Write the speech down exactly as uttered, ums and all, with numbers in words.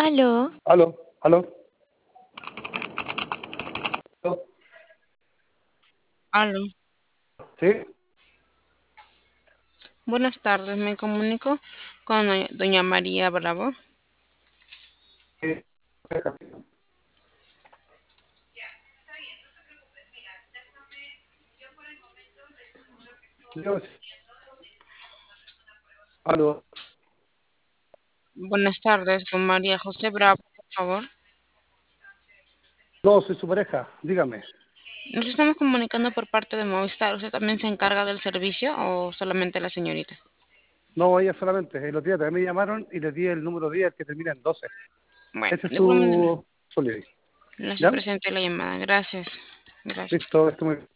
Aló, Aló, aló. Aló. Aló, ¿Sí? buenas tardes, me comunico con doña doña María Bravo. Sí. Yo, sí. Aló. Buenas tardes, con María José Bravo, por favor. No, soy su pareja. Dígame. Nos estamos comunicando por parte de Movistar. ¿Usted también se encarga del servicio o solamente la señorita? No, ella solamente. El otro día también me llamaron y les di el número diez que termina en doce. Bueno, Ese es de igual manera, su... su lady. le hace ¿Ya? presente la llamada. Gracias. Gracias. Listo, esto muy